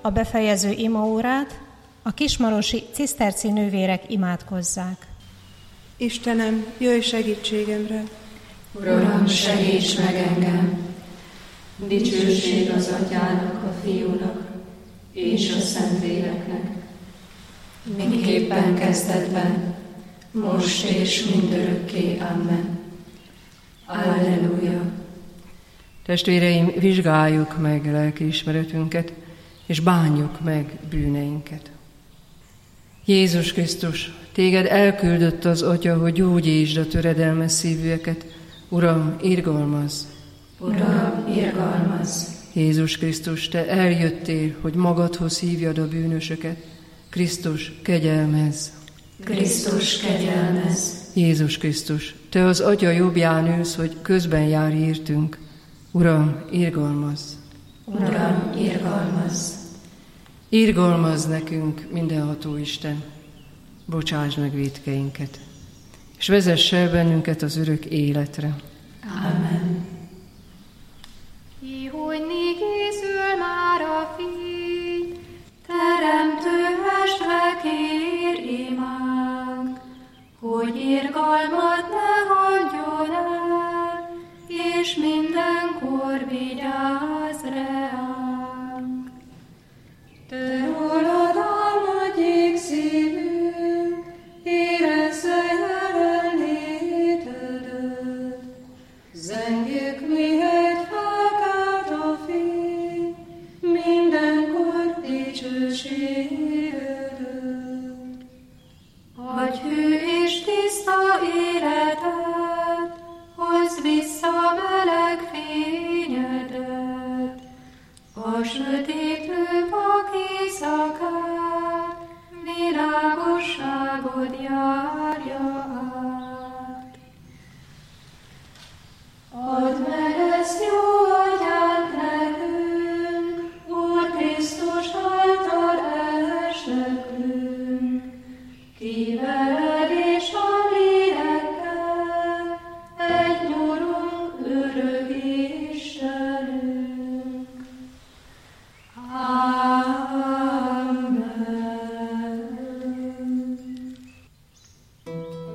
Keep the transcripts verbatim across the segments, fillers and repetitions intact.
a befejező imaórát, a kismarosi ciszterci nővérek imádkozzák. Istenem, jöjj segítségemre! Uram, segíts meg engem! Dicsőség az Atyának, a Fiúnak és a Szentléleknek, miképpen kezdetben, most és mindörökké. Amen. Alleluja! Testvéreim, vizsgáljuk meg lelkiismeretünket, és bánjuk meg bűneinket. Jézus Krisztus, téged elküldött az Atya, hogy gyógyítsd a töredelmes szívűeket. Uram, irgalmazz! Uram, irgalmazz! Jézus Krisztus, te eljöttél, hogy magadhoz hívjad a bűnösöket. Krisztus, kegyelmezz! Krisztus, kegyelmezz! Jézus Krisztus, te az Atya jobbján ülsz, hogy közben járj értünk. Uram, irgalmazz! Uram, irgalmazz! Irgalmazz nekünk, mindenható Isten! Bocsáss meg vétkeinket, és vezess el bennünket az örök életre. Amen. Ihojni készül már a fény, teremtő estre kér imánk, hogy irgalmat ne hagyjon el, és mindenkor vigyázz reánk. Te rólad álmodjék szívünk, érezze jelenlétedet, zengjük mihet felkelt a fény, mindenkor dicsőségedet. Adj hű és tiszta életet, hozd vissza meleg fényedet, a sötétlő vak éjszakát, világosságod járja át. Add meg ezt jó atyánk nekünk, Úr Krisztus által elesnekünk, ki veled és a lélekkel, egy Urunk, örök Istenünk. Amen.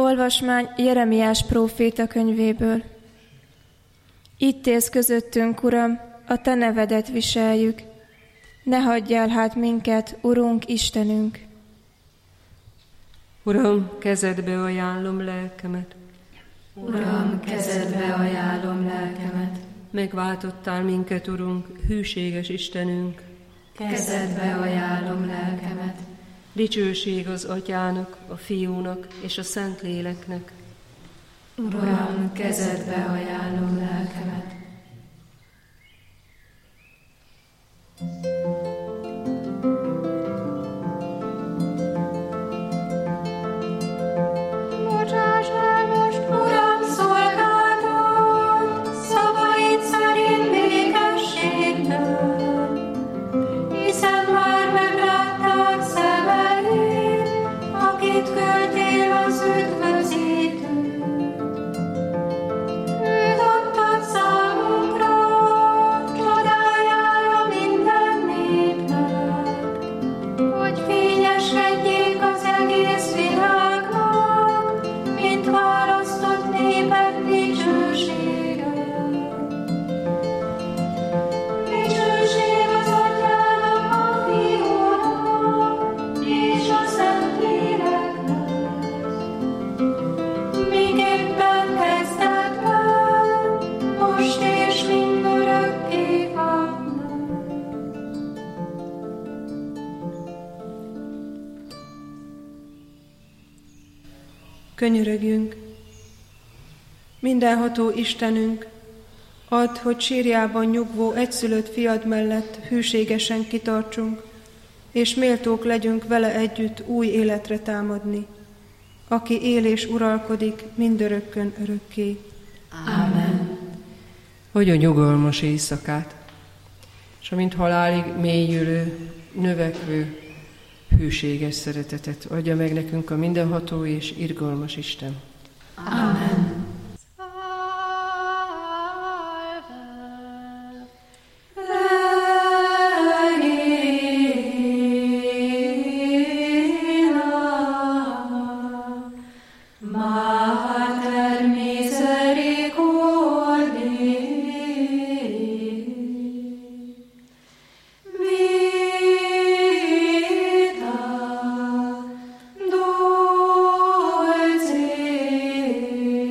Olvasmány Jeremiás próféta könyvéből. Itt élsz közöttünk, Uram, a Te nevedet viseljük. Ne hagyjál hát minket, Urunk, Istenünk! Uram, kezedbe ajánlom lelkemet. Uram, kezedbe ajánlom lelkemet. Megváltottál minket, Urunk, hűséges Istenünk. Kezedbe ajánlom lelkemet. Dicsőség az Atyának, a Fiúnak és a Szentléleknek. Uram, kezedbe ajánlom lelkemet. Bocsáss el most, Uram, szolgálatot, szavaid szerint békességgel, hiszen már meglátták szemeid, akit küldtél az üdvözítőt. Őt adtad számunkra, csodájára minden népnek, hogy fényeskedjék az egész világnak, mint választott néped dicsősége. Dicsőség az Atyának, a Fiúnak és a Szentléleknek, miképpen kezdetben, most és mindörökké. Amen. Könyörögjünk! Mindenható Istenünk, add, hogy sírjában nyugvó egyszülött fiad mellett hűségesen kitartsunk, és méltók legyünk vele együtt új életre támadni, aki él és uralkodik mindörökkön örökké. Amen. Hogy a nyugalmas éjszakát, és amint halálig mélyülő, növekvő, hűséges szeretetet adja meg nekünk a mindenható és irgalmas Isten. Amen. Mater misericordiae, vita, dulcis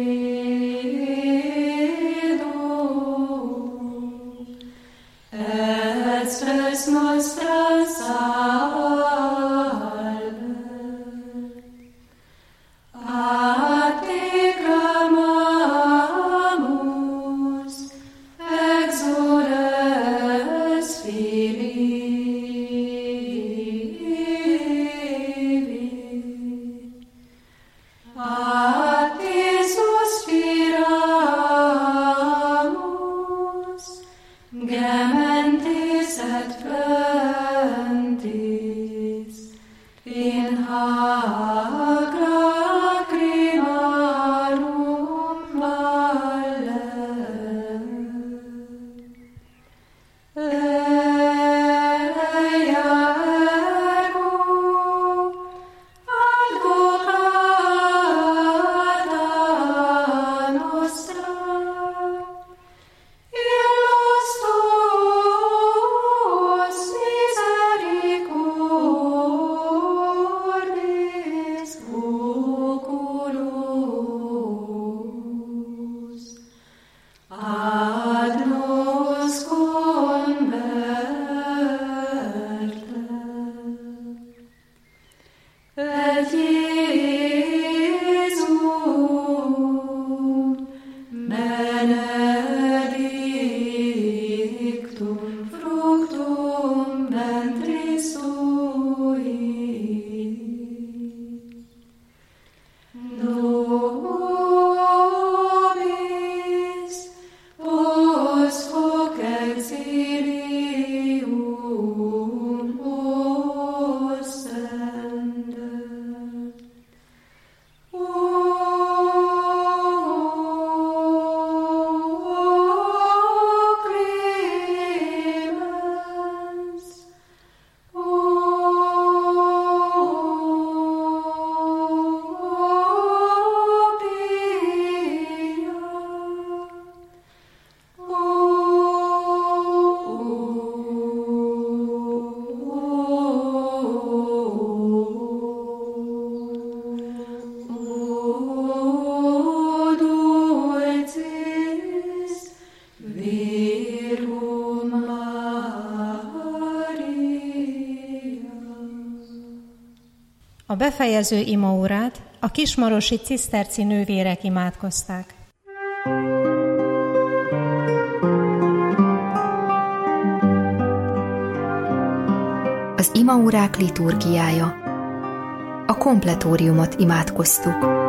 A befejező imaórát a kismarosi ciszterci nővérek imádkozták. Az imaórák liturgiája. A kompletóriumot imádkoztuk.